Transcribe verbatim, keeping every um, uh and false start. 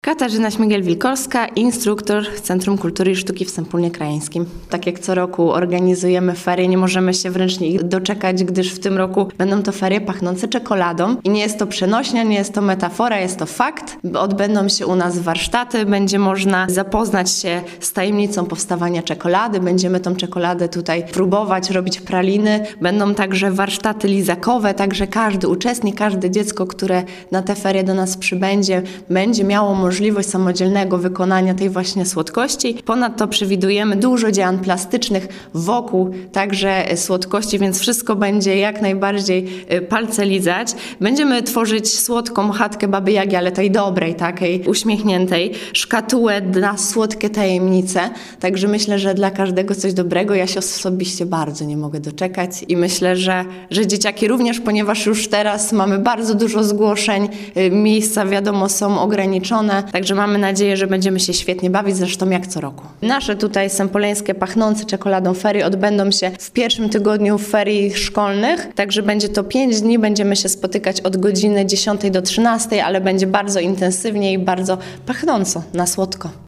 Katarzyna Śmigiel-Wilkowska, instruktor Centrum Kultury i Sztuki w Sępólnie Krajeńskim. Tak jak co roku organizujemy ferie, nie możemy się wręcz ich doczekać, gdyż w tym roku będą to ferie pachnące czekoladą. I nie jest to przenośnia, nie jest to metafora, jest to fakt. Odbędą się u nas warsztaty, będzie można zapoznać się z tajemnicą powstawania czekolady. Będziemy tą czekoladę tutaj próbować, robić praliny. Będą także warsztaty lizakowe, także każdy uczestnik, każde dziecko, które na te ferie do nas przybędzie, będzie miało możliwość możliwość samodzielnego wykonania tej właśnie słodkości. Ponadto przewidujemy dużo działań plastycznych wokół także słodkości, więc wszystko będzie jak najbardziej palce lizać. Będziemy tworzyć słodką chatkę Baby Jagi, ale tej dobrej, takiej uśmiechniętej, szkatułę na słodkie tajemnice. Także myślę, że dla każdego coś dobrego. Ja się osobiście bardzo nie mogę doczekać i myślę, że, że dzieciaki również, ponieważ już teraz mamy bardzo dużo zgłoszeń, miejsca wiadomo są ograniczone. Także mamy nadzieję, że będziemy się świetnie bawić, zresztą jak co roku. Nasze tutaj sępoleńskie pachnące czekoladą ferie odbędą się w pierwszym tygodniu ferii szkolnych, także będzie to pięć dni, będziemy się spotykać od godziny dziesiątej do trzynastej, ale będzie bardzo intensywnie i bardzo pachnąco na słodko.